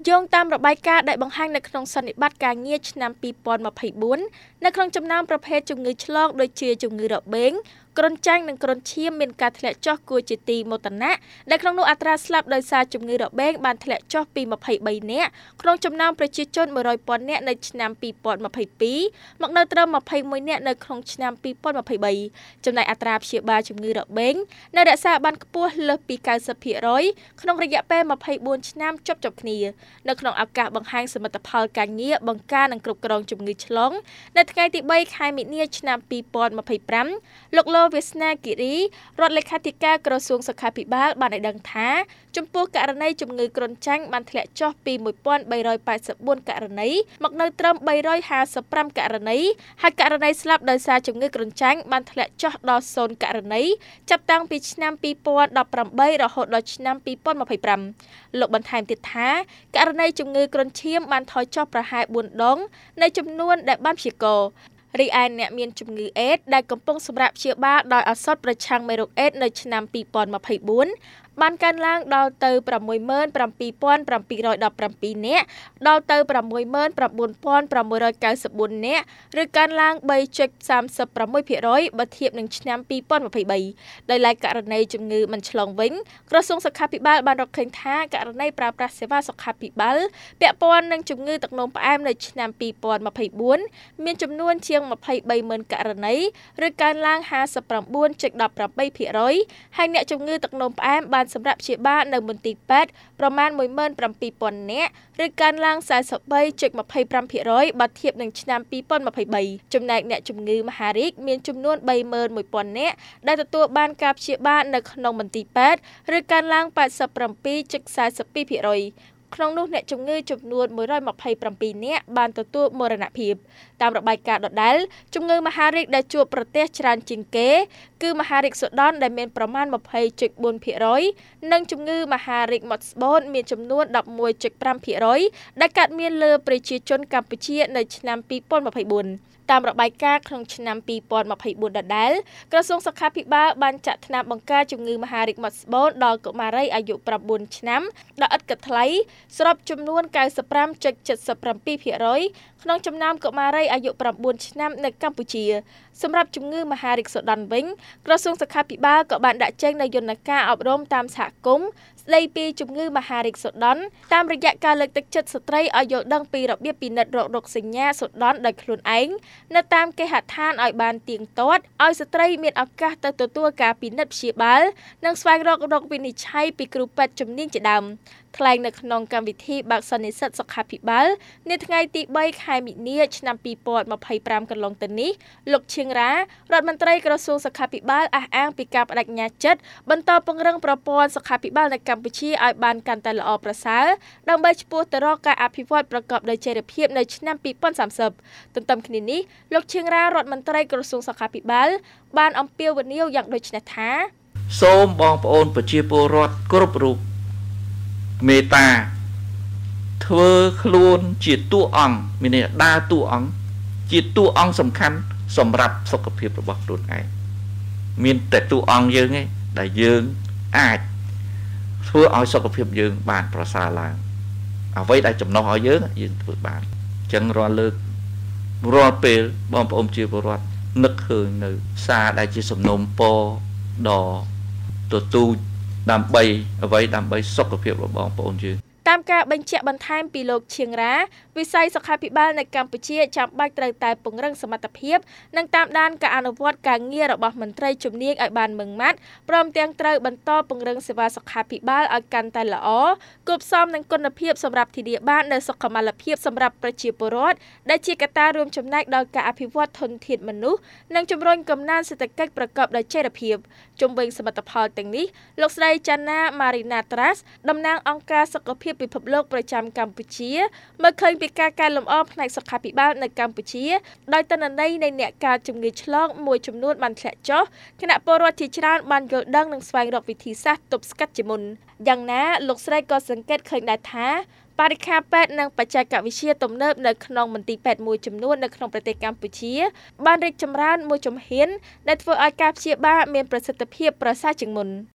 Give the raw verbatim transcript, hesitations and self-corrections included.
យោងតាមរបាយការណ៍ដែលបង្ហាញនៅក្នុងសន្និបាតការងារឆ្នាំពីរពាន់ម្ភៃបួននៅក្នុងចំណោមប្រភេទជំងឺឆ្លងដូចជាជំងឺរបេងគ្រុនចាញ់និងគ្រុនឈាមមានការធ្លាក់ចុះគួរជាទីមោទនៈដែលក្នុងនោះអត្រាស្លាប់ដោយសារជំងឺរបេងបានធ្លាក់ចុះពីម្ភៃបីនាក់ក្នុងចំណោមប្រជាជនមួយរយពាន់នាក់នៅឆ្នាំពីរពាន់ម្ភៃពីរមកនៅត្រឹមម្ភៃមួយនាក់នៅក្នុងឆ្នាំពីរពាន់ម្ភៃបីចំណែកអត្រាព្យាបាលជំងឺរបេងនៅរក្សាបានខ្ពស់លើសពីកៅសិបភាគរយក្នុងរយៈពេលម្ភៃបួនឆ្នាំជាប់ៗគ្នានៅក្នុងឱកាសបង្ហាញសមិទ្ធផលការងារបង្ការនិងគ្រប់គ្រងជំងឺឆ្លងនៅថ្ងៃទីបីខែមិនិនាឆ្នាំពីរពាន់ម្ភៃប្រាំលោកលោវាសនាគិរីរដ្ឋលេខាធិការក្រសួងសុខាភិបាលបានឲ្យដឹងថាចំពោះករណីជំងឺគ្រុនចាញ់បានធ្លាក់ចុះពីមួយពាន់បីរយប៉ែតសិបបួនករណីមកនៅត្រឹមបីរយហាសិបប្រាំករណីហើយករណីស្លាប់ដោយសារជំងឺគ្រុនចាញ់បានធ្លាក់ចុះដល់សូន្យករណីចាប់តាំងពីឆ្នាំពីរពាន់ដប់ប្រាំបីរហូតដល់ឆ្នាំពីរពាន់ម្ភៃប្រាំលោកបន្ថែមទៀតថាករណីជំងឺគ្រុនឈាមបានថយចុះប្រហែលបួនដងនៃចំនួនដែលបានព្យាករណ៍រីឯអ្នកមានជំងឺអេដស៍ដែលកំពុងសម្រាប់ព្យាបាលដោយឱសថប្រឆាំងមេរោគអេដស៍នៅឆ្នាំពីរពាន់ម្ភៃបួនបានកើនឡើងដល់ទៅប្រាំមួយម៉ឺនប្រាំពីរពាន់ប្រាំពីររយដប់ប្រាំពីរនាក់ដល់ទៅប្រាំមួយម៉ឺនប្រាំបួនពាន់ប្រាំមួយរយកាវសិបបួននាក់ឬកើនឡើងបីចុចសាមសិបប្រាំមួយភាគរយបើធៀបនឹងឆ្នាំពីរពាន់ម្ភៃបីដោយឡែកករណីជំងឺមិនឆ្លងវិញក្រសួងសុខាភិបាលបានរកឃើញថាករណីប្រើប្រាស់សេវាសុខាភិបាលពាក់ព័ន្ធនឹងជំងឺទឹកនោមផ្អែមនៅឆ្នាំពីរពាន់ម្ភៃបួនមានចំនួនជាងម្ភៃបីម៉ឺនករណីឬកើនឡើងហាសិបប្រាំបួនចុចដប់ប្រាំបីភាគរយហើយអ្នកជំងឺទឹកនោមផ្អែមបានសម្រាប់ព្យាបាលនៅមន្ទីរពេទ្យប្រមាណមួយម៉ឺនប្រាំពីរពាន់នាក់ឬកើនឡើងសែនសិបបីចុចម្ភៃប្រាំភាគរយបើធៀបនឹងឆ្នាំពីរពាន់ម្ភៃបីចំណែកអ្នកជំងឺមហារីកមានចំនួនបីម៉ឺនមួយពាន់នាក់ដែលទទួលបានការព្យាបាលនៅក្នុងមន្ទីរពេទ្យឬកើនឡើងប៉ែតសិបប្រាំពីរចុចសែនសិបពីរភាគរយក្នុងនោះអ្នកជំងឺចំនួនមួយរយម្ភៃប្រាំពីរនាក់បានទទួលមរណភាពតាមរបាយការណ៍ដដែលជំងឺមហារីកដែលជួបប្រទះច្រើនជាងគេគឺមហារីកសូដនដែលមានប្រមាណម្ភៃចុចបួនភាគរយនិងជំងឺមហារីកមុតស្បូនមានចំនួនដប់មួយចុចប្រាំភាគរយដែលកើតមានលើប្រជាជនកម្ពុជានៅឆ្នាំពីរពាន់ម្ភៃបួនតាមរបាយការណ៍ក្នុងឆ្នាំពីរពាន់ម្ភៃបួនដដែលក្រសួងសុខាភិបាលបានចាក់ថ្នាំបង្ការជំងឺមហារីកមុតស្បូនដល់កុមារីអាយុប្រាំបួនឆ្នាំដោយឥតគិតថ្លៃសរុបចំនួនកៅសិបប្រាំចុចចិតសិបប្រាំពីរភាគរយក្នុងចំណោមកុមារីអាយុប្រាំបួនឆ្នាំនៅកម្ពុជាសម្រាប់ជំងឺមហារីកសូដនវិញក្រសួងសុខាភិបាលក៏បានដាក់ចេញនូវយន្តការអប់រំតាមសហគមន៍ស្ដីពីជំងឺមហារីកសូដនតាមរយៈការលើកទឹកចិត្តស្ត្រីឲ្យយល់ដឹងពីរបៀបពិនិត្យរោគរោគសញ្ញាសូដនដោយខ្លួនឯងនៅតាមគេហដ្ឋានឲ្យបានទៀងទាត់ឲ្យស្ត្រីមានឱកាសទៅទទួលការពិនិត្យព្យាបាលនិងស្វែងរករោគវិនិច្ឆ័យពីគ្រូពេទ្យជំនាញជាដើមថ្លែងនៅក្នុងកម្មវិធីបើកសន្និសីទសុខាភិបាលនៅថ្ងៃទីបីខែមិនិនាឆ្នាំពីរពាន់ម្ភៃប្រាំកន្លងទៅនេះលោកឈៀងរ៉ារដ្ឋមន្ត្រីក្រសួងសុខាភិបាលអះអាងពីការបដិញ្ញាចិត្តបន្តពង្រឹងប្រព័ន្ធសុខាភិបាលនៅកម្ពុជាឲ្យបានកាន់តែល្អប្រសើរដើម្បីឆ្ពោះទៅរកការអភិវឌ្ឍប្រកបដោយចីរភាពនៅឆ្នាំពីរពាន់សាមសិបទន្ទឹមគ្នានេះលោកឈៀងរ៉ារដ្ឋមន្ត្រីក្រសួងសុខាភិបាលបានអំពាវនាវយ៉ាងដូចនេះថាសូមបងប្អូនប្រជាពលរដ្ឋគ្រប់រូបមេត្តាធ្វើខ្លួនជាតួអង្គមានន័យដើរតួអង្គជាតួអង្គសំខាន់សម្រាប់សុខភាពរបស់ខ្លួនឯងមានតែតួអង្គយើងឯងដែលយើងអាចធ្វើឲ្យសុខភាពយើងបានប្រសើរឡើងអ្វីដែលចំណុះឲ្យយើងយើងធ្វើបានអញ្ចឹងរាល់លើករាល់ពេលបងប្អូនជាពលរដ្ឋនឹកឃើញនៅសារដែលជាសំណូមពរដ៏ទទូចដើម្បីអ្វីដើម្បីសុខភាពរបស់បងប្អូនយើងតាមការបញ្ជាក់បន្ថែមពីលោកឈៀងរ៉ាវិស័យសុខាភិបាលនៅកម្ពុជាចាំបាច់ត្រូវតែពង្រឹងសមត្ថភាពនិងតាមដានការអនុវត្តការងាររបស់មន្ត្រីជំនាញឲ្យបានម៉ឺងម៉ាត់ព្រមទាំងត្រូវបន្តពង្រឹងសេវាសុខាភិបាលឲ្យកាន់តែល្អគួបផ្សំនឹងគុណភាពសម្រាប់ធានាបាននូវសុខុមាលភាពសម្រាប់ប្រជាពលរដ្ឋដែលជាកត្តារួមចំណែកដល់ការអភិវឌ្ឍធនធានមនុស្សនិងជំរុញកំណើនសេដ្ឋកិច្ចប្រកបដោយចីរភាពជុំវិញសមិទ្ធផលទាំងនេះលោកស្រីចាណា ម៉ារីណា ត្រាស់តំណាងអង្គការសុខភាពពិភពលោកប្រចាំកម្ពុជាមើលឃើញពីការកែលម្អផ្នែកសុខាភិបាលនៅកម្ពុជាដោយទិន្នន័យនៃអ្នកកើតជំងឺឆ្លងមួយចំនួនបានធ្លាក់ចុះគណៈពលរដ្ឋជាច្រើនបានយល់ដឹងនិងស្វែងរកវិធីសាស្ត្រទប់ស្កាត់ជាមុនយ៉ាងណាលោកស្រីក៏សង្កេតឃើញដែរថាបរិក្ខារពេទ្យនិងបច្ចេកវិទ្យាទំនើបនៅក្នុងមន្ទីរពេទ្យមួយចំនួននៅក្នុងប្រទេសកម្ពុជាបានរីកចម្រើនមួយជំហានដែលធ្វើឲ្យការព្យាបាលមានប្រសិទ្ធភាពប្រសើរជាងមុន